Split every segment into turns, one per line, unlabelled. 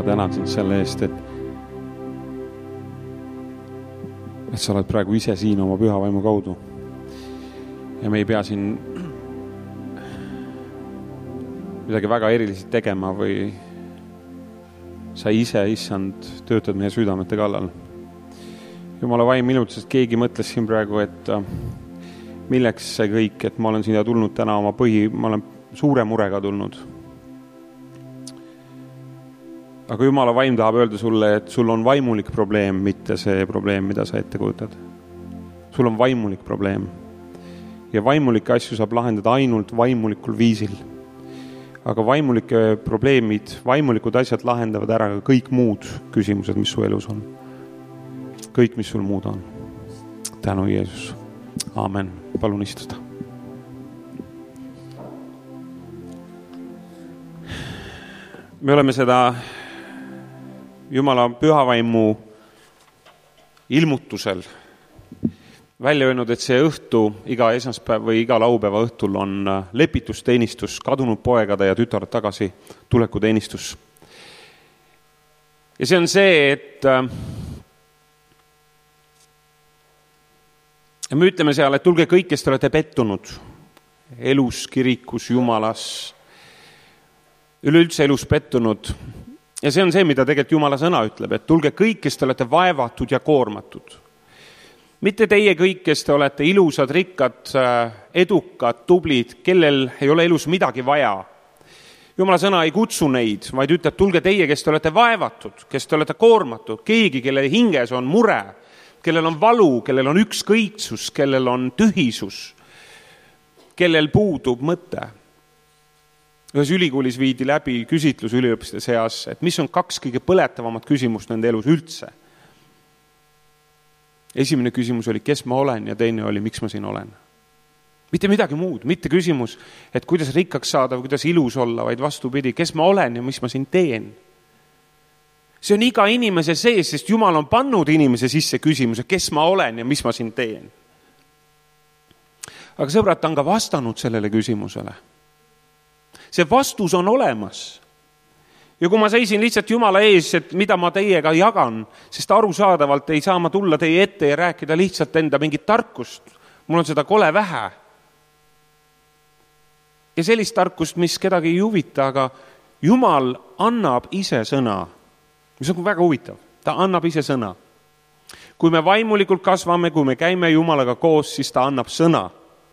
tänan sind selle eest, et sa oled praegu ise siin oma püha vaimu kaudu. Ja me ei pea siin midagi väga erilist tegema või sa ise, issand, töötad meie südamete kallal. Jumala vaim ilmutas, et keegi mõtles siin praegu, et milleks see kõik, et ma olen siia tulnud täna ma olen suure murega tulnud. Aga Jumala vaim tahab öelda sulle, et sul on vaimulik probleem, mitte see probleem, mida sa ette kujutad. Sul on vaimulik probleem. Ja vaimulikke asju saab lahendada ainult vaimulikul viisil. Aga vaimulike probleemid, vaimulikud asjad lahendavad ära kõik muud küsimused, mis su elus on. Kõik, mis sul muud on. Tänu Jeesus. Aamen. Palun istuda. Me oleme seda Jumala pühavaimu ilmutusel välja öelnud, et see õhtu iga esmaspäev või iga laupäeva õhtul on lepitusteenistus, kadunud poegade ja tütarde tagasi tulekuteenistus. Ja see on see, et me ütleme seal, et tulge kõik, kes te olete pettunud elus, kirikus, Jumalas, üleüldse elus pettunud. Ja see on see, mida tegelikult Jumala sõna ütleb, et tulge kõik, kes te olete vaevatud ja koormatud. Mitte teie kõik, kes te olete ilusad, rikkad, edukad, tublid, kellel ei ole elus midagi vaja. Jumala sõna ei kutsu neid, vaid ütleb, tulge teie, kes te olete vaevatud, kes te olete koormatud, keegi, kelle hinges on mure, kellel on valu, kellel on ükskõiksus, kellel on tühisus, kellel puudub mõte. Ühes ülikoolis viidi läbi küsitlus üliõpilaste seas, et mis on 2 kõige põletavamat küsimust nende elus üldse. Esimene küsimus oli, kes ma olen, ja teine oli, miks ma siin olen. Mitte midagi muud, mitte küsimus, et kuidas rikkaks saada või kuidas ilus olla, vaid vastupidi, kes ma olen ja mis ma siin teen. See on iga inimese sees, sest Jumal on pannud inimese sisse küsimuse, kes ma olen ja mis ma siin teen. Aga sõbrad, ta on ka vastanud sellele küsimusele. See vastus on olemas. Ja kui ma seisin lihtsalt Jumala ees, et mida ma teiega jagan, sest arusaadavalt ei saa ma tulla teie ette ja rääkida lihtsalt enda mingit tarkust. Mul on seda kole vähe. Ja sellist tarkust, mis kedagi ei huvita, aga Jumal annab ise sõna. Mis on väga huvitav. Ta annab ise sõna. Kui me vaimulikult kasvame, kui me käime Jumalaga koos, siis ta annab sõna.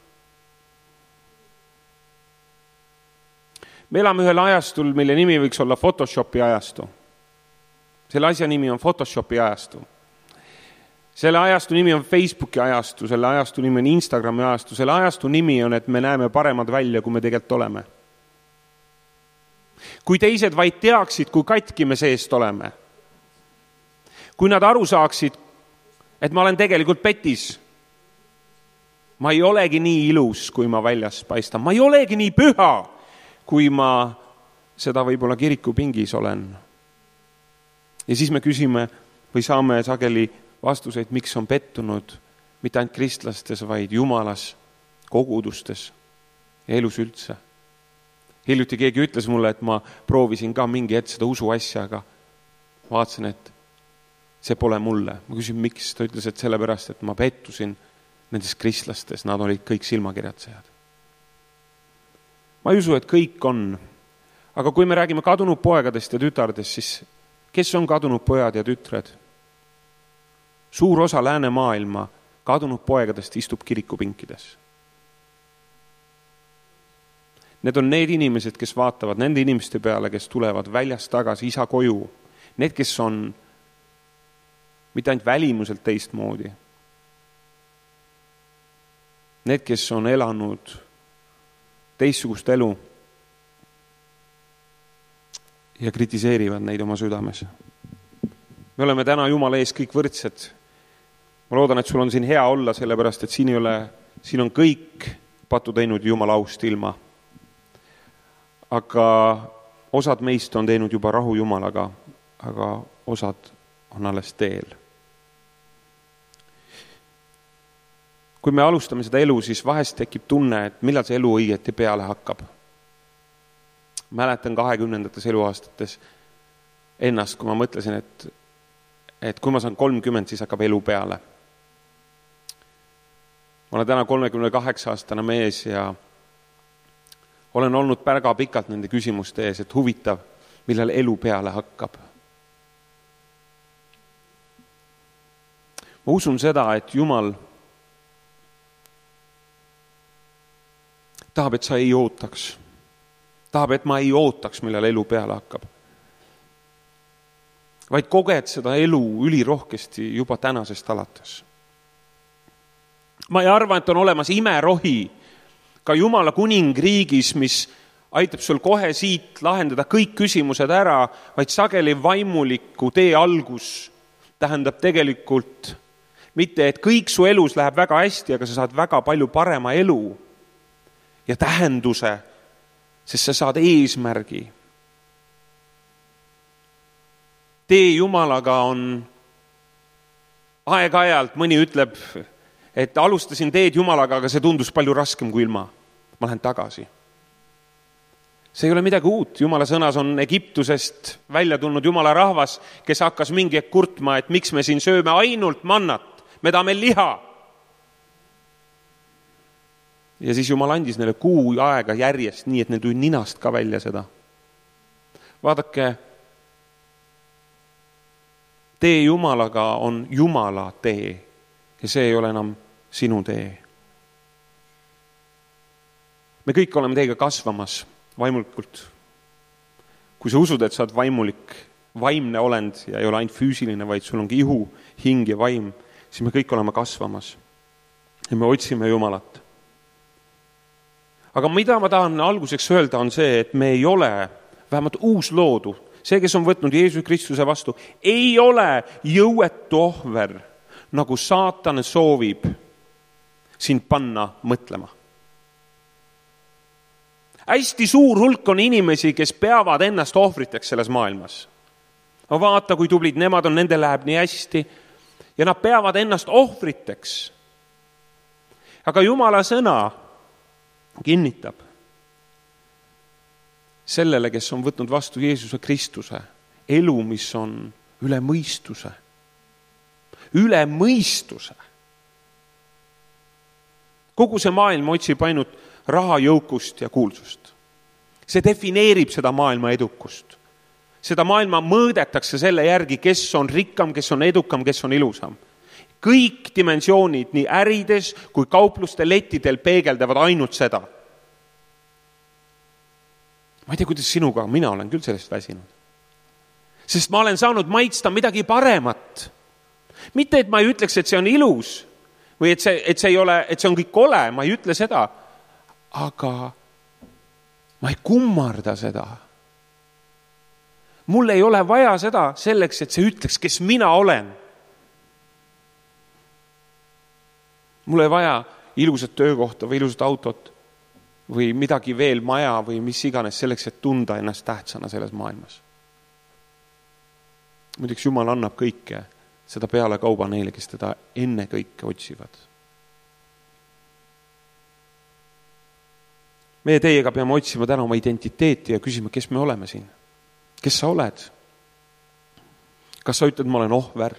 Me elame ühel ajastul, mille nimi võiks olla Photoshopi ajastu. Selle asja nimi on Photoshopi ajastu. Selle ajastu nimi on Facebooki ajastu, selle ajastu nimi on Instagrami ajastu, selle ajastu nimi on, et me näeme paremad välja, kui me tegelikult oleme. Kui teised vaid teaksid, kui katki me seest oleme. Kui nad aru saaksid, et ma olen tegelikult petis. Ma ei olegi nii ilus, kui ma väljas paistan. Ma ei olegi nii püha, kui ma seda võib-olla kirikupingis olen. Ja siis me küsime või saame sageli vastuseid, miks on pettunud mitte ainult kristlastes, vaid Jumalas, kogudustes ja elus üldse. Hiljuti keegi ütles mulle, et ma proovisin ka mingi hetk seda usu asja, aga vaatasin, et see pole mulle. Ma küsin, miks? Ta ütles, et sellepärast, et ma pettusin nendes kristlastes, nad olid kõik silmakirjatsejad. Ma ei usu, et kõik on. Aga kui me räägime kadunud poegadest ja tütardest, siis kes on kadunud pojad ja tütred? Suur osa läänemaailma kadunud poegadest istub kirikupinkides. Need on need inimesed, kes vaatavad nende inimeste peale, kes tulevad väljast tagasi isa koju. Need, kes on mitte ainult välimuselt teistmoodi. Need, kes on elanud teistsugust elu ja kritiseerivad neid oma südames. Me oleme täna Jumala ees kõik võrdsed. Ma loodan, et sul on siin hea olla, sellepärast, et siin on kõik patu teinud Jumala aust ilma. Aga osad meist on teinud juba rahu Jumalaga, aga osad on alles teel. Kui me alustame seda elu, siis vahest tekib tunne, et millal see elu õieti peale hakkab. Mäletan 20. eluaastates ennast, kui ma mõtlesin, et kui ma saan 30, siis hakkab elu peale. Ma olen täna 38-aastane mees ja olen olnud väga pikalt nende küsimuste ees, et huvitav, millal elu peale hakkab. Ma usun seda, et Jumal tahab, et sa ei ootaks. Tahab, et ma ei ootaks, millal elu peale hakkab. Vaid koged seda elu ülirohkesti juba tänasest alates. Ma ei arva, et on olemas imerohi ka Jumala kuningriigis, mis aitab sul kohe siit lahendada kõik küsimused ära, vaid sageli vaimuliku tee algus tähendab tegelikult mitte, et kõik su elus läheb väga hästi, aga sa saad väga palju parema elu ja tähenduse, sest sa saad eesmärgi. Tee Jumalaga on aeg-ajalt, mõni ütleb, et alustasin teed Jumalaga, aga see tundus palju raskem kui ilma. Ma lähen tagasi. See ei ole midagi uut. Jumala sõnas on Egiptusest välja tulnud Jumala rahvas, kes hakkas mingi kurtma, et miks me siin sööme ainult mannat, me tahame liha. Ja siis Jumal andis neile 6 aega järjest, nii et neil tuli ninast ka välja seda. Vaadake, tee Jumalaga on Jumala tee ja see ei ole enam sinu tee. Me kõik oleme teiega kasvamas vaimulikult. Kui sa usud, et sa oled vaimulik, vaimne olend ja ei ole ainult füüsiline, vaid sul ongi ihu, hing ja vaim, siis me kõik oleme kasvamas ja me otsime Jumalat. Aga mida ma tahan alguseks öelda on see, et me ei ole, vähemalt uus loodu, see, kes on võtnud Jeesus Kristuse vastu, ei ole jõuetu ohver, nagu saatan soovib sind panna mõtlema. Hästi suur hulk on inimesi, kes peavad ennast ohvriteks selles maailmas. No vaata, kui tublid nemad on, nende läheb nii hästi ja nad peavad ennast ohvriteks. Aga Jumala sõna kinnitab sellele, kes on võtnud vastu Jeesuse Kristuse elu, mis on üle mõistuse. Üle mõistuse. Kogu see maailm otsib ainult raha, jõukust ja kuulsust. See defineerib seda maailma edukust. Seda maailma mõõdetakse selle järgi, kes on rikkam, kes on edukam, kes on ilusam. Kõik dimensioonid nii ärides kui kaupluste lettidel peegeldavad ainult seda. Ma ei tea, kuidas sinuga, mina olen küll sellest väsinud. Sest ma olen saanud maitsta midagi paremat. Mitte, et ma ei ütleks, et see on ilus või et see ei ole, et see on kõik ole, ma ei ütle seda. Aga ma ei kummarda seda. Mul ei ole vaja seda selleks, et see ütleks, kes mina olen. Mul ei vaja ilusat töökohta või ilusat autot või midagi veel maja või mis iganes selleks, et tunda ennast tähtsana selles maailmas. Muiduks Jumal annab kõike seda peale kauba neile, kes teda enne kõike otsivad. Meie teiega peame otsima täna oma identiteeti ja küsima, kes me oleme siin. Kes sa oled? Kas sa ütled, ma olen ohver?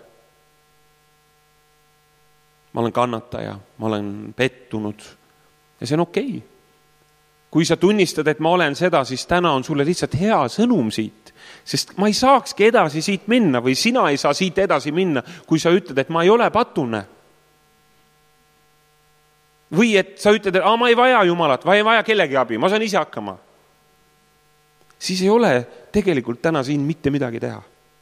Ma olen kannataja, ma olen pettunud ja see on okei. Kui sa tunnistad, et ma olen seda, siis täna on sulle lihtsalt hea sõnum siit, sest ma ei saakski edasi siit minna või sina ei saa siit edasi minna, kui sa ütled, et ma ei ole patune. Või et sa ütled, et ma ei vaja Jumalat, ma ei vaja kellegi abi, ma saan ise hakkama. Siis ei ole tegelikult täna siin mitte midagi teha.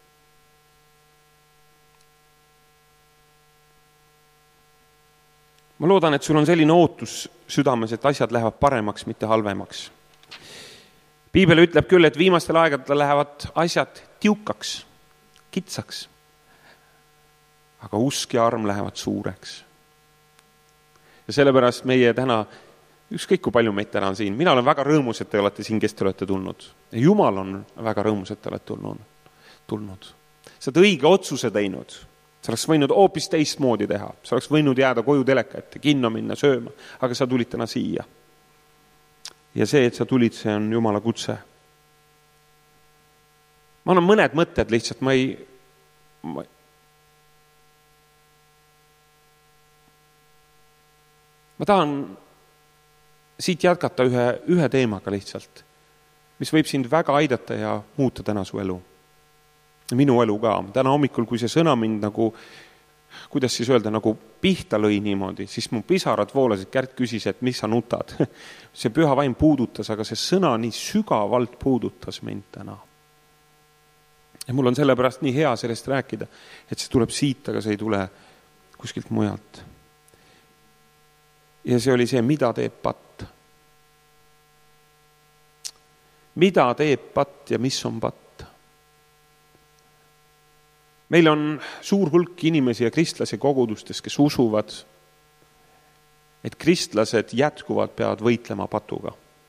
Ma loodan, et sul on selline ootus südames, et asjad lähevad paremaks, mitte halvemaks. Piibel ütleb küll, et viimastel aegadel lähevad asjad tiukaks, kitsaks, aga usk ja arm lähevad suureks. Ja sellepärast meie täna, ükskõik kui palju meid täna on siin, mina olen väga rõõmus, et te olete siin, kes te olete tulnud. Ja Jumal on väga rõõmus, et te olete tulnud. Sa oled õige otsuse teinud. Sa oleks võinud hoopis teistmoodi teha. Sa oleks võinud jääda koju teleka ette, kinno minna, sööma, aga sa tulid täna siia. Ja see, et sa tulid, see on Jumala kutse. ma annan mõned mõtted lihtsalt, ma tahan siit jätkata ühe teemaga lihtsalt, mis võib sind väga aidata ja muuta täna su elu. Minu elu ka. Täna hommikul, kui see sõna mind nagu, kuidas siis öelda, nagu pihta lõi niimoodi, siis mu pisarad voolasid, Kärt küsis, et mis sa nutad. See püha vaim puudutas, aga see sõna nii sügavalt puudutas mind täna. Ja mul on sellepärast nii hea sellest rääkida, et see tuleb siit, aga see ei tule kuskilt mujalt. Ja see oli see, mida teeb patt. Mida teeb patt ja mis on patt? Meil on suur hulk inimesi ja kristlasi kogudustes, kes usuvad, et kristlased jätkuvalt peavad võitlema patuga.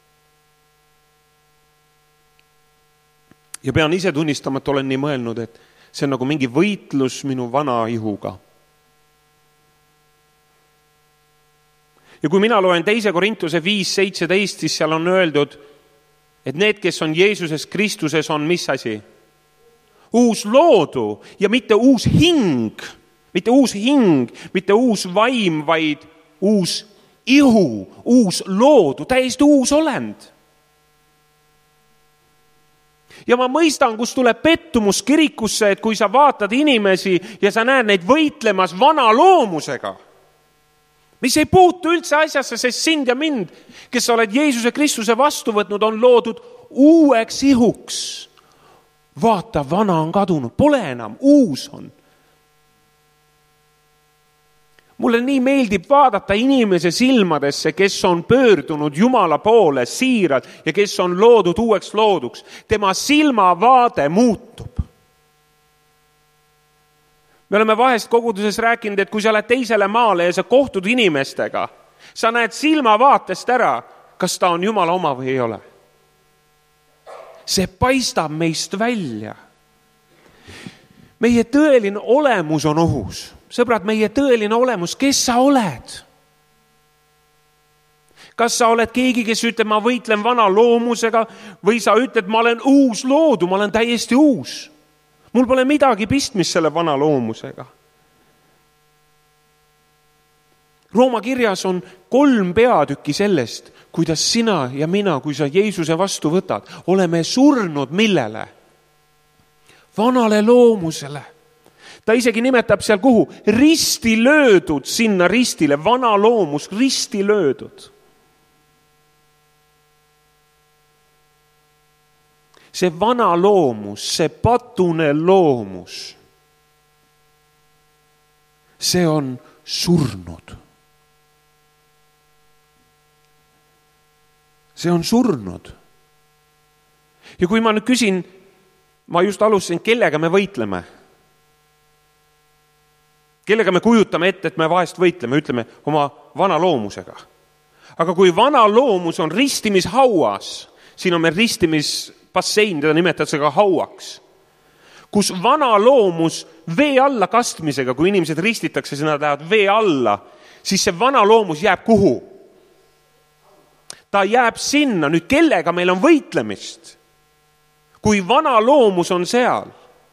Ja pean ise tunnistama, et olen nii mõelnud, et see on nagu mingi võitlus minu vana ihuga. Ja kui mina loen 2. Korintuse 5:17, siis seal on öeldud, et need, kes on Jeesuses Kristuses, on mis asi? Uus loodu ja mitte uus hing, mitte uus vaim, vaid uus ihu, uus loodu, täiesti uus olend. Ja ma mõistan, kus tuleb pettumus kirikusse, et kui sa vaatad inimesi ja sa näed neid võitlemas vana loomusega, mis ei puutu üldse asjasse, sest sind ja mind, kes oled Jeesuse Kristuse vastu võtnud, on loodud uueks ihuks. Vaata, vana on kadunud, pole enam, uus on. Mulle nii meeldib vaadata inimese silmadesse, kes on pöördunud Jumala poole siiralt ja kes on loodud uueks looduks. Tema silmavaade muutub. Me oleme vahest koguduses rääkinud, et kui sa lähed teisele maale ja sa kohtud inimestega, sa näed silmavaatest ära, kas ta on Jumala oma või ei ole. See paistab meist välja. Meie tõeline olemus on ohus. Sõbrad, meie tõeline olemus, kes sa oled? Kas sa oled keegi, kes ütleb, ma võitlen vana loomusega, või sa ütled, ma olen uus loodu, ma olen täiesti uus. Mul pole midagi pistmist selle vana loomusega. Rooma kirjas on 3 peatükki sellest, kuidas sina ja mina, kui sa Jeesuse vastu võtad, oleme surnud millele? Vanale loomusele. Ta isegi nimetab seal kuhu? Risti löödud sinna ristile, vana loomus, risti löödud. See vana loomus, see patune loomus, see on surnud. See on surnud. Ja kui ma nüüd küsin, ma just alustasin, kellega me võitleme? Kellega me kujutame ette, et me vahest võitleme, ütleme oma vana loomusega. Aga kui vana loomus on ristimishauas, siin on meil ristimisbassein, teda nimetatakse ka hauaks, kus vana loomus vee alla kastmisega, kui inimesed ristitakse, siis nad lähevad vee alla, siis see vana loomus jääb kuhu? Ta jääb sinna. Nüüd kellega meil on võitlemist? Kui vana loomus on seal.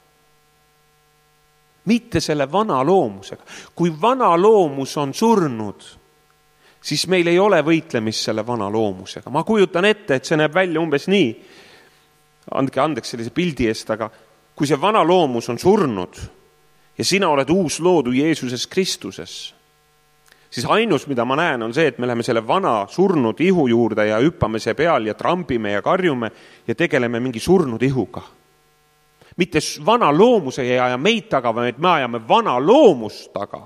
Mitte selle vana loomusega. Kui vana loomus on surnud, siis meil ei ole võitlemist selle vana loomusega. Ma kujutan ette, et see näeb välja umbes nii. Andke andeks sellise pildi eest, aga kui see vana loomus on surnud ja sina oled uus loodu Jeesuses Kristuses, siis ainus, mida ma näen, on see, et me läheme selle vana surnud ihu juurde ja hüppame see peal ja trampime ja karjume ja tegeleme mingi surnud ihuga. Mitte vana loomuse ei aja meid taga, vaid me ajame vana loomust taga.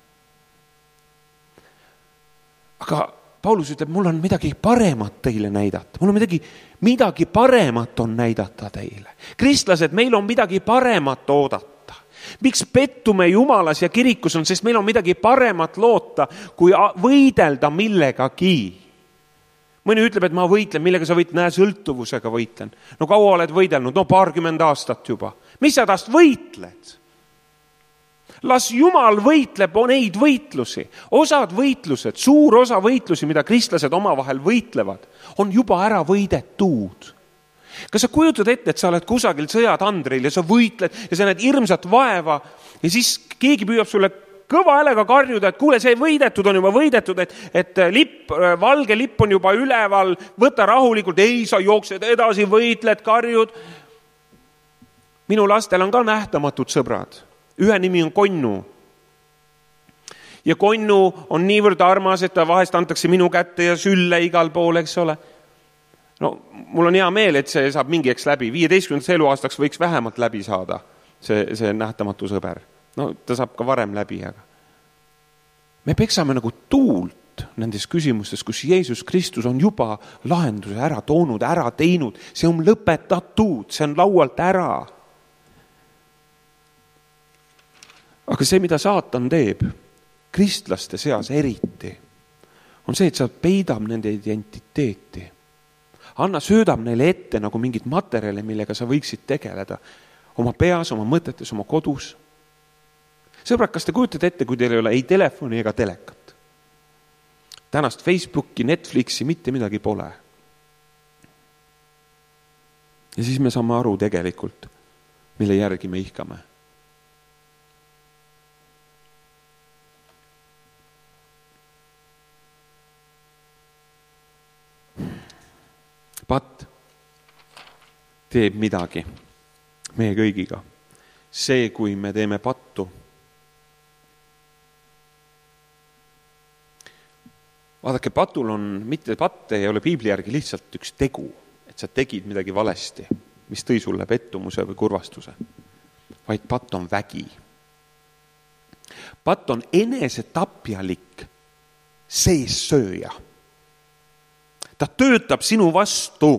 Aga Paulus ütleb, mul on midagi paremat teile näidata. Mul on midagi paremat on näidata teile. Kristlased, meil on midagi paremat oodata. Miks pettume Jumalas ja kirikus on, sest meil on midagi paremat loota, kui võidelda millegagi. Mõni ütleb, et ma võitlen, millega sa võitlen, näe, sõltuvusega võitlen. No kaua oled võidelnud? No 20 aastat juba. Mis sa tast võitled? Las Jumal võitleb neid võitlusi. Osad võitlused, suur osa võitlusi, mida kristlased omavahel võitlevad, on juba ära võidetud. Kas sa kujutad ette, et sa oled kusagil sõjatandril ja sa võitled ja sa näed hirmsat vaeva ja siis keegi püüab sulle kõva häälega karjuda, et kuule, see võidetud on juba võidetud, et lipp, valge lipp on juba üleval, võta rahulikult, ei, sa jooksed edasi, võitled, karjud. Minu lastel on ka nähtamatud sõbrad. Ühe nimi on Konnu. Ja Konnu on niivõrd armas, et ta vahest antakse minu kätte ja sülle igal pool, eks ole. No, mul on hea meel, et see saab mingiks läbi. 15. eluaastaks võiks vähemalt läbi saada, see nähtamatu sõber. No, ta saab ka varem läbi, aga me peksame nagu tuult nendes küsimustes, kus Jeesus Kristus on juba lahenduse ära toonud, ära teinud. See on lõpetatud, see on laualt ära. Aga see, mida saatan teeb, kristlaste seas eriti, on see, et sa peidab nende identiteeti. Anna söödab neile ette nagu mingid materjale, millega sa võiksid tegeleda oma peas, oma mõtetes, oma kodus. Sõbrad, kas te kujutate ette, kui teil ei ole ei telefoni ega telekat? Tänast Facebooki, Netflixi, mitte midagi pole. Ja siis me saame aru tegelikult, mille järgi me ihkame. Pat teeb midagi meie kõigiga. See, kui me teeme pattu. Vaadake, patul on, mitte patt ei ole piibli järgi lihtsalt üks tegu, et sa tegid midagi valesti, mis tõi sulle pettumuse või kurvastuse, vaid patt on vägi. Patt on enesetapjalik seessööja. Ta töötab sinu vastu.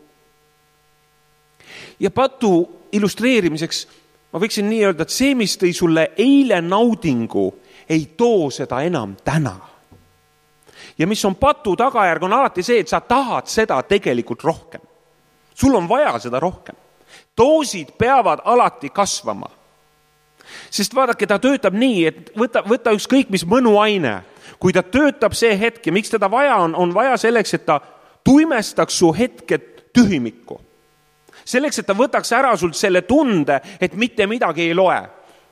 Ja patu illustreerimiseks ma võiksin nii öelda, et see, mis tõi sulle eile naudingu, ei too seda enam täna. Ja mis on patu tagajärg, on alati see, et sa tahad seda tegelikult rohkem. Sul on vaja seda rohkem. Doosid peavad alati kasvama. Sest vaadake, ta töötab nii, et võta ükskõik mis mõnuaine. Kui ta töötab see hetk ja miks teda vaja on vaja selleks, et ta tuimestaks su hetked tühimikku. Selleks, et ta võtaks ära sult selle tunde, et mitte midagi ei loe.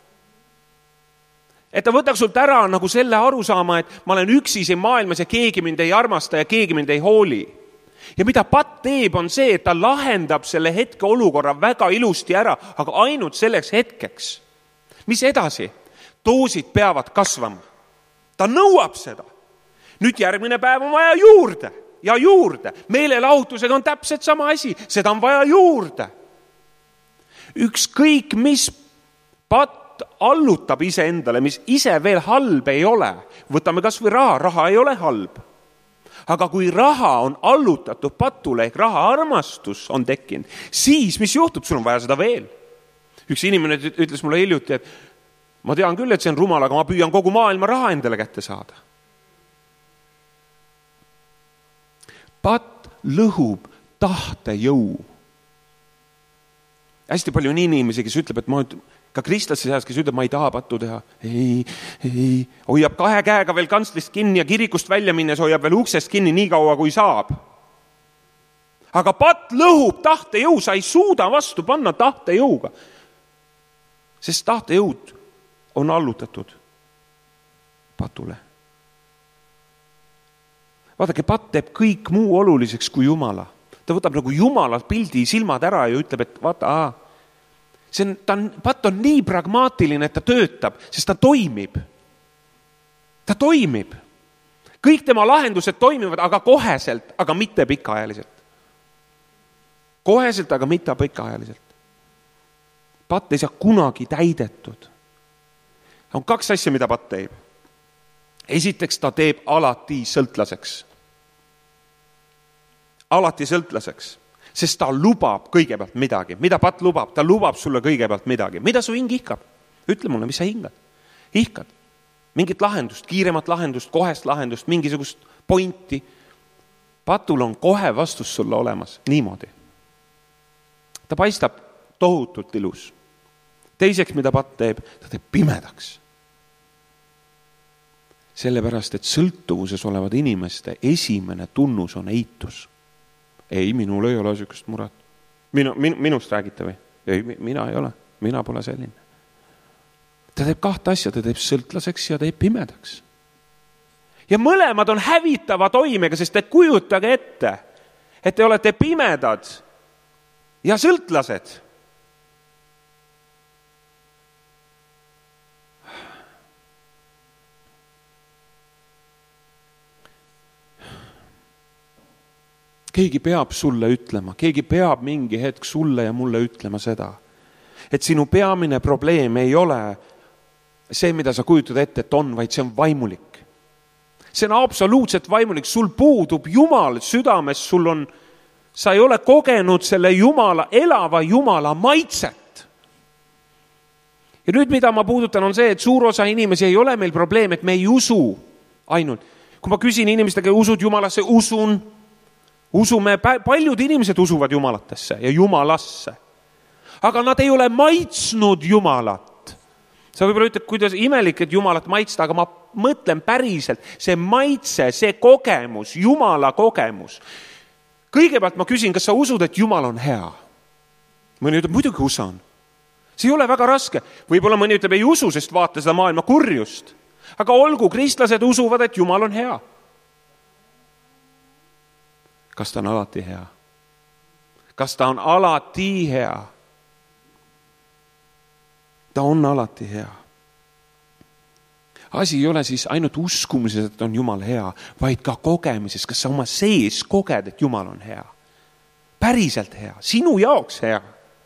Et ta võtaks sult ära nagu selle arusaama, et ma olen üksi siin maailmas ja keegi mind ei armasta ja keegi mind ei hooli. Ja mida patt teeb, on see, et ta lahendab selle hetke olukorra väga ilusti ära, aga ainult selleks hetkeks. Mis edasi? Doosid peavad kasvama. Ta nõuab seda. Nüüd järgmine päev on vaja juurde ja juurde. Meelelahutusega on täpselt sama asi. Seda on vaja juurde. Ükskõik, mis patt allutab ise endale, mis ise veel halb ei ole. Võtame kas või raha. Raha ei ole halb. Aga kui raha on allutatud patule, ehk raha armastus on tekkinud, siis mis juhtub? Sul on vaja seda veel. Üks inimene ütles mulle hiljuti, et ma tean küll, et see on rumal, aga ma püüan kogu maailma raha endale kätte saada. Patt lõhub tahtejõu. Hästi palju on inimesi, kes ütleb, et ma ka kristlaste seas, kes ütleb, ma ei taha pattu teha. Ei. Hoiab 2 käega veel kantslist kinni ja kirikust välja minnes hoiab veel uksest kinni nii kaua, kui saab. Aga patt lõhub tahtejõu, sa ei suuda vastu panna tahtejõuga. Sest tahtejõud on allutatud patule. Vaadake, patt teeb kõik muu oluliseks kui Jumala. Ta võtab nagu Jumala pildi silmad ära ja ütleb, et vaata, patt on nii pragmaatiline, et ta töötab, sest ta toimib. Ta toimib. Kõik tema lahendused toimivad, aga koheselt, aga mitte pikaajaliselt. Koheselt, aga mitte pikaajaliselt. Patt ei saa kunagi täidetud. On 2 asja, mida patt teeb. Esiteks, ta teeb alati sõltlaseks. Alati sõltlaseks, sest ta lubab kõigepealt midagi. Mida patt lubab? Ta lubab sulle kõigepealt midagi. Mida su hing ihkab? Ütle mulle, mis sa hingad? Ihkad mingit lahendust, kiiremat lahendust, kohest lahendust, mingisugust pointi. Patul on kohe vastus sulle olemas. Niimoodi. Ta paistab tohutult ilus. Teiseks, mida patt teeb? Ta teeb pimedaks. Sellepärast, et sõltuvuses olevad inimeste esimene tunnus on eitus. Ei, minul ei ole sükest muret. Minust räägite või? Ei, mina ei ole. Mina pole selline. Ta teeb kahte asja, ta teeb sõltlaseks ja teeb pimedaks. Ja mõlemad on hävitava toimega, sest te kujutage ette, et te olete pimedad ja sõltlased. Keegi peab sulle ütlema, keegi peab mingi hetk sulle ja mulle ütlema seda, et sinu peamine probleem ei ole see, mida sa kujutad ette, et on, vaid see on vaimulik. See on absoluutselt vaimulik, sul puudub Jumal südames, sa ei ole kogenud selle Jumala, elava Jumala maitset. Ja nüüd, mida ma puudutan, on see, et suur osa inimesi ei ole meil probleem, et me ei usu ainult. Kui ma küsin inimestega, usud Jumalasse, usume, paljud inimesed usuvad Jumalatesse ja Jumalasse. Aga nad ei ole maitsnud Jumalat. Sa võib-olla ütled, kuidas imelik, et Jumalat maitsta, aga ma mõtlen päriselt, see maitse, see kogemus, Jumala kogemus. Kõigepealt ma küsin, kas sa usud, et Jumal on hea? Mõni ütleb, muidugi usun. See ei ole väga raske. Võib-olla mõni ütleb, ei usu, sest vaata seda maailma kurjust. Aga olgu, kristlased usuvad, et Jumal on hea. Kas ta on alati hea? Kas ta on alati hea? Ta on alati hea. Asi ei ole siis ainult uskumises, et on Jumal hea, vaid ka kogemises, kas sa oma sees koged, et Jumal on hea. Päriselt hea, sinu jaoks hea.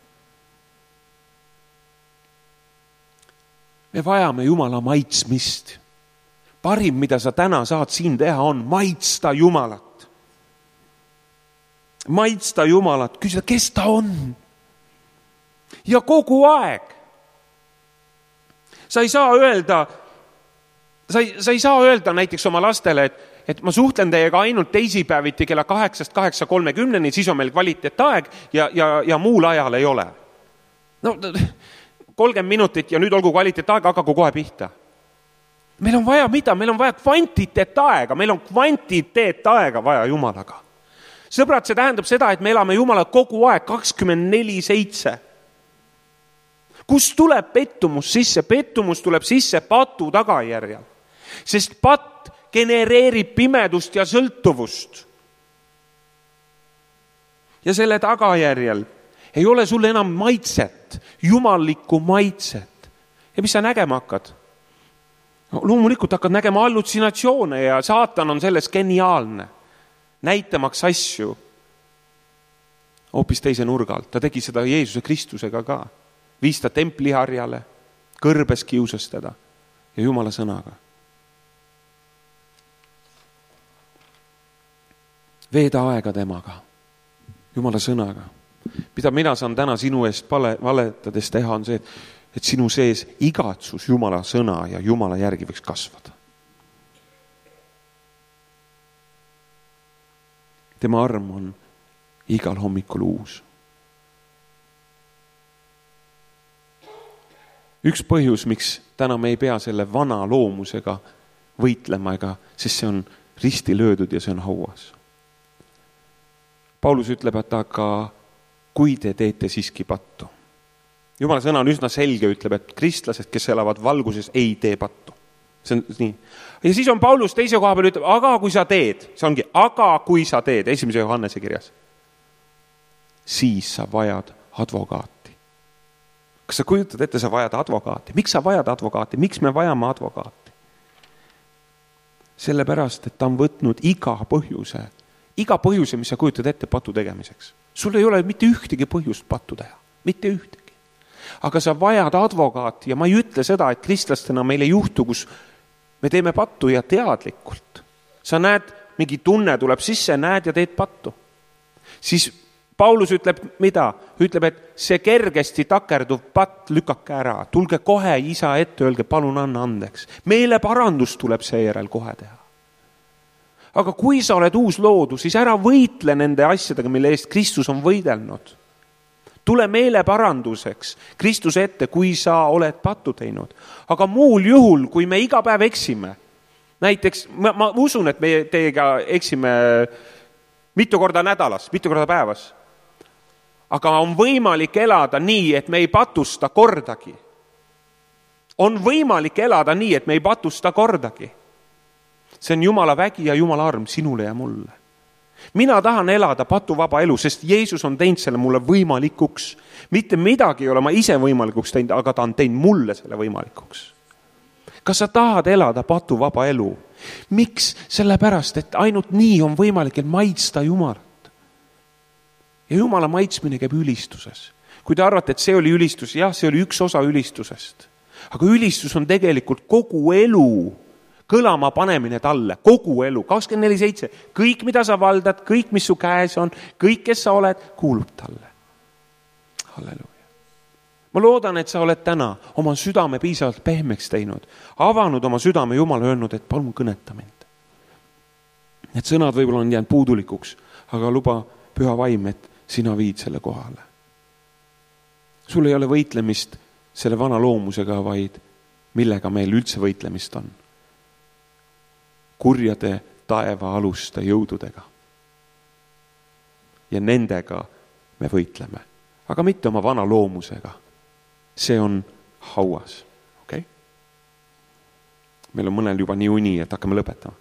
Me vajame Jumala maitsmist. Parim, mida sa täna saad siin teha, on maitsta Jumalat. Maitsta Jumalat, küsida, kes ta on. Ja kogu aeg. Sa ei saa öelda näiteks oma lastele, et ma suhtlen teiega ainult teisipäeviti kella 8:30, siis on meil kvaliteetaeg ja muul ajal ei ole. No 30 minutit ja nüüd olgu kvaliteetaeg, hakagu kohe pihta. Meil on vaja mida? Meil on vaja kvantiteetaega, meil on kvantiteetaega vaja Jumalaga. Sõbrad, see tähendab seda, et me elame Jumala kogu aeg 24/7. Kust tuleb pettumus sisse? Pettumus tuleb sisse patu tagajärjel. Sest patt genereerib pimedust ja sõltuvust. Ja selle tagajärjel ei ole sul enam maitset, jumalikku maitset. Ja mis sa nägema hakkad? No, loomulikult hakkad nägema hallutsinatsioone ja saatan on selles geniaalne. Näitamaks asju hoopis teise nurga alt. Ta tegi seda Jeesuse Kristusega ka. Viis ta templiharjale, kõrbes kiusas teda ja Jumala sõnaga. Veeda aega temaga, Jumala sõnaga. Mida mina saan täna sinu eest valetades teha, on see, et sinu sees igatsus Jumala sõna ja Jumala järgi võiks kasvada. Tema arm on igal hommikul uus. Üks põhjus, miks täna me ei pea selle vana loomusega võitlema, sest see on risti löödud ja see on hauas. Paulus ütleb, et aga kui te teete siiski pattu. Jumala sõna on üsna selge, ütleb, et kristlased, kes elavad valguses, ei tee pattu. See on nii. Ja siis on Paulus teise koha peal ütleb, aga kui sa teed, see ongi, aga kui sa teed, 1. Johannese kirjas, siis sa vajad advokaati. Kas sa kujutad ette, sa vajad advokaati? Miks sa vajad advokaati? Miks me vajame advokaati? Sellepärast, et ta on võtnud iga põhjuse, mis sa kujutad ette patu tegemiseks. Sul ei ole mitte ühtegi põhjust pattu teha. Mitte ühtegi. Aga sa vajad advokaati ja ma ei ütle seda, et kristlastena meil ei juhtu, kus me teeme pattu ja teadlikult. Sa näed, mingi tunne tuleb sisse, näed ja teed pattu. Siis Paulus ütleb, mida? Ütleb, et see kergesti takerduv patt lükake ära. Tulge kohe isa ette, öelge, palun anna andeks. Meile parandus tuleb seejärel kohe teha. Aga kui sa oled uus loodu, siis ära võitle nende asjadega, mille eest Kristus on võidelnud. Tule meile paranduseks Kristuse ette, kui sa oled pattu teinud. Aga muul juhul, kui me iga päev eksime, näiteks ma usun, et me teiega eksime mitu korda nädalas, mitu korda päevas. Aga on võimalik elada nii, et me ei patusta kordagi. On võimalik elada nii, et me ei patusta kordagi. See on Jumala vägi ja Jumala arm sinule ja mulle. Mina tahan elada patuvaba elu, sest Jeesus on teinud selle mulle võimalikuks. Mitte midagi ei ole ma ise võimalikuks teinud, aga ta on teinud mulle selle võimalikuks. Kas sa tahad elada patuvaba elu? Miks? Sellepärast, et ainult nii on võimalik, et maitsta Jumalat. Ja Jumala maitsmine käib ülistuses. Kui te arvate, et see oli ülistus, jah, see oli üks osa ülistusest. Aga ülistus on tegelikult kogu elu kõlama panemine talle, kogu elu, 24/7. Kõik, mida sa valdad, kõik, mis su käes on, kõik, kes sa oled, kuulub talle. Halleluuja. Ma loodan, et sa oled täna oma südame piisavalt pehmeks teinud, avanud oma südame Jumala, öelnud, et palun kõneta mind. Need sõnad võib-olla on jäänud puudulikuks, aga luba Püha Vaim, et sina viid selle kohale. Sul ei ole võitlemist selle vana loomusega, vaid millega meil üldse võitlemist on. Kurjade taeva aluste jõududega. Ja nendega me võitleme. Aga mitte oma vana loomusega. See on hauas. Okay? Meil on mõnel juba nii uni, et hakkame lõpetama.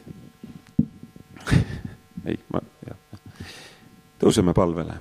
Ei, Tõuseme palvele.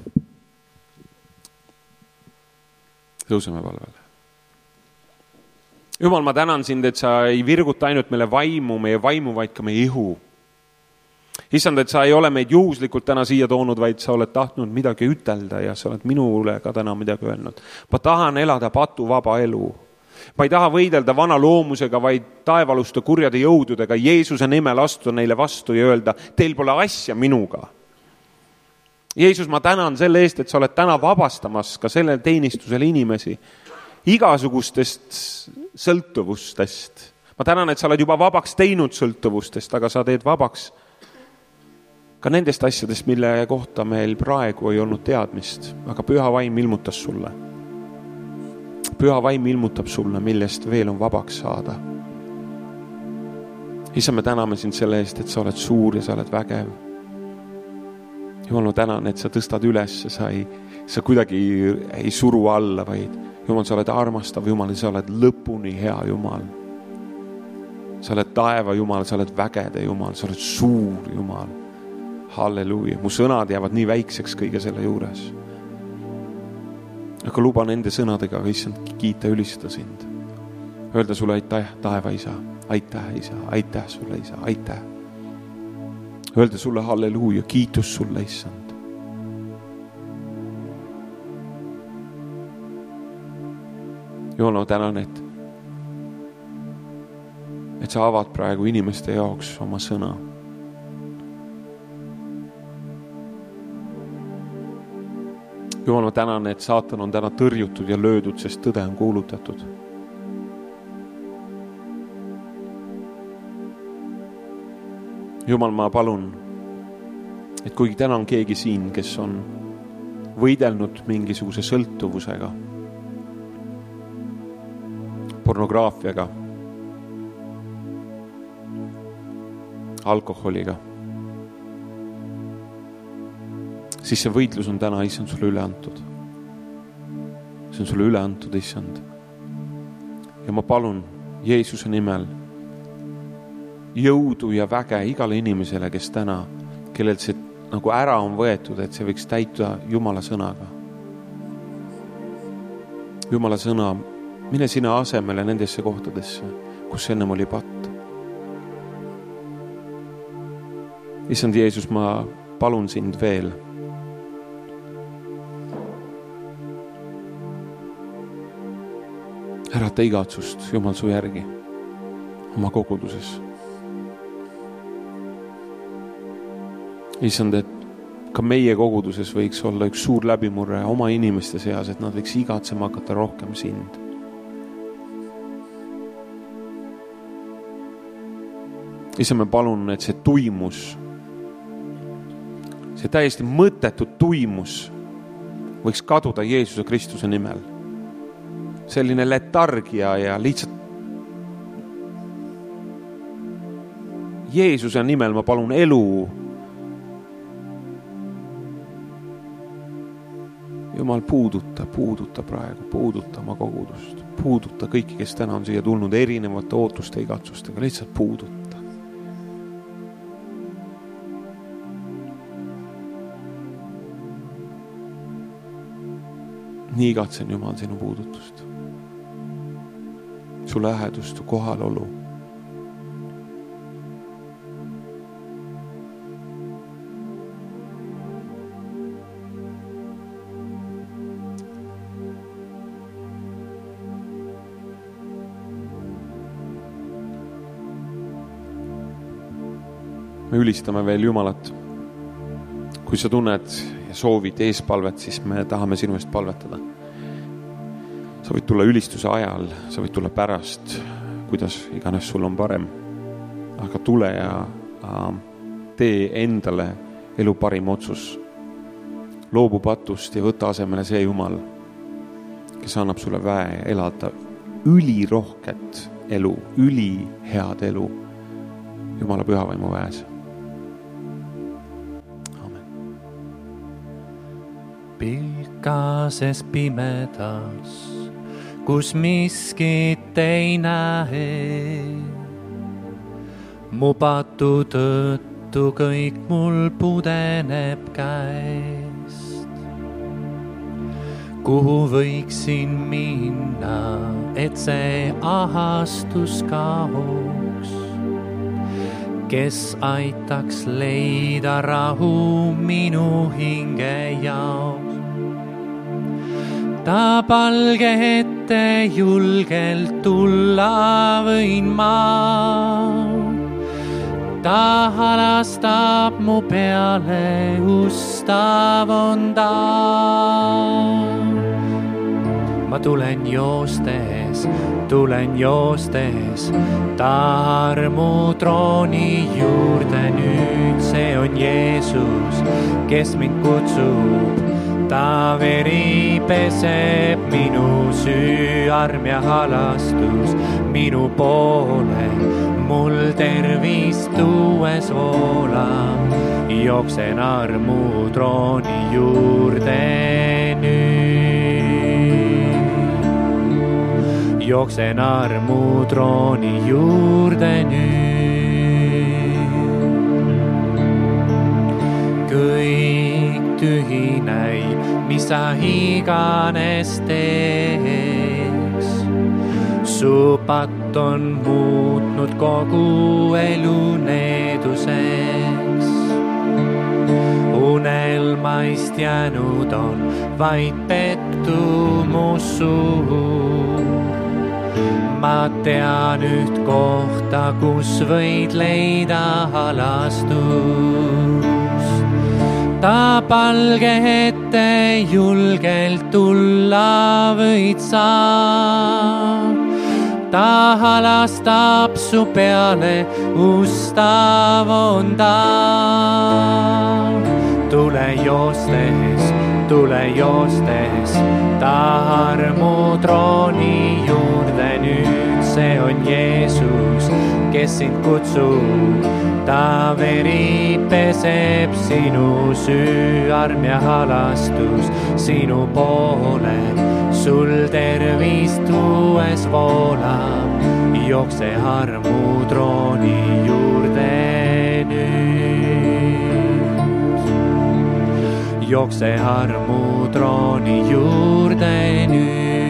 Jumal, ma tänan sind, et sa ei virguta ainult meile meie vaimu, vaid ka meie ihu. Issand, et sa ei ole meid juhuslikult täna siia toonud, vaid sa oled tahtnud midagi ütelda ja sa oled minule ka täna midagi öelnud. Ma tahan elada patuvaba elu. Ma ei taha võidelda vana loomusega, vaid taevaluste kurjade jõududega Jeesuse nimel astuda neile vastu ja öelda, teil pole asja minuga. Jeesus, ma tänan selle eest, et sa oled täna vabastamas ka sellel teenistusel inimesi igasugustest sõltuvustest. Ma tänan, et sa oled juba vabaks teinud sõltuvustest, aga sa teed vabaks ka nendest asjadest, mille kohta meil praegu ei olnud teadmist. Aga Püha Vaim ilmutas sulle. Püha Vaim ilmutab sulle, millest veel on vabaks saada. Isa, me täname sind selle eest, et sa oled suur ja sa oled vägev. Jumal, ma tänan, et sa tõstad üles, sa kuidagi ei suru alla, vaid Jumal, sa oled armastav Jumal ja sa oled lõpuni hea Jumal. Sa oled taeva Jumal, sa oled vägede Jumal, sa oled suur Jumal. Halleluuja, mu sõnad jäävad nii väikseks kõige selle juures. Aga luba nende sõnadega, issand, kiita ülistada sind. Öelda sulle aitäh, taeva isa, aitäh sulle isa, aitäh. Öelda sulle halleluuja, kiitus sulle, issand. Jumal, ma tänan, et sa avad praegu inimeste jaoks oma sõna. Jumal, ma tänan, et saatan on täna tõrjutud ja löödud, sest tõde on kuulutatud. Jumal, ma palun, et kuigi täna on keegi siin, kes on võidelnud mingisuguse sõltuvusega, pornograafiaga, alkoholiga, siis see võitlus on täna, issand, sulle üle antud. See on sulle üle antud, issand. Ja ma palun Jeesuse nimel jõudu ja väge igale inimesele, kes täna, kellelt see nagu ära on võetud, et see võiks täituda Jumala sõnaga. Jumala sõna, mine sina asemele nendesse kohtadesse, kus ennem oli patt. Issand Jeesus, ma palun sind veel. Ärata igatsust, Jumal, su järgi oma koguduses. Issand, et ka meie koguduses võiks olla üks suur läbimurre oma inimeste seas, et nad võiks igatsema hakata rohkem sind. Issand, me palun, et see tuimus, see täiesti mõttetud tuimus võiks kaduda Jeesuse Kristuse nimel. Selline letargia ja lihtsalt Jeesuse nimel ma palun elu Jumal, puuduta praegu, puuduta oma kogudust, puuduta kõiki, kes täna on siia tulnud erinevate ootuste igatsustega, lihtsalt puuduta. Nii igatsen, Jumal, sinu puudutust, su lähedust, su kohalolu. Me ülistame veel Jumalat. Kui sa tunned ja soovid eespalvet, siis me tahame sinu eest palvetada. Sa võid tulla ülistuse ajal, sa võid tulla pärast, kuidas iganes sul on parem. Aga tule ja tee endale elu parim otsus. Loobu patust ja võta asemele see Jumal, kes annab sulle väe elada ülirohket elu, ülihead elu Jumala pühavaimu väes.
Pilkases pimedas, kus miskit ei näe, mu patu tõttu kõik mul pudeneb käest. Kuhu võiksin minna, et see ahastus kaoks? Kes aitaks leida rahu minu hinge jaoks? Ta palge ette julgelt tulla võin ma. Ta halastab mu peale, ustav on ta. Ma tulen joostes, ta armu trooni juurde nüüd. See on Jeesus, kes mind kutsub. Ta veri peseb minu süü, arm ja halastus minu poole. Mul tervist tuues voolab, jooksen armu trooni juurde nüüd. Jooksen armu trooni juurde nüüd. Kõik tühi näib, mis sa iganes teeks. Su patt on muutnud kogu elu needuseks. Unelmaist jäänud on vaid pettumus suhu. Ma tean üht kohta, kus võid leida halastust. Ta palge ette julgelt tulla võid sa. Ta halastab su peale, ustav on ta. Tule joostes, ta armu trooni juurde nüüd. See on Jeesus, kes sind kutsub. Ta veri peseb sinu süü, arm ja halastus sinu poole. Sul tervist tuues voolab, jookse armu trooni juurde nüüd. Jookse armu trooni juurde nüüd.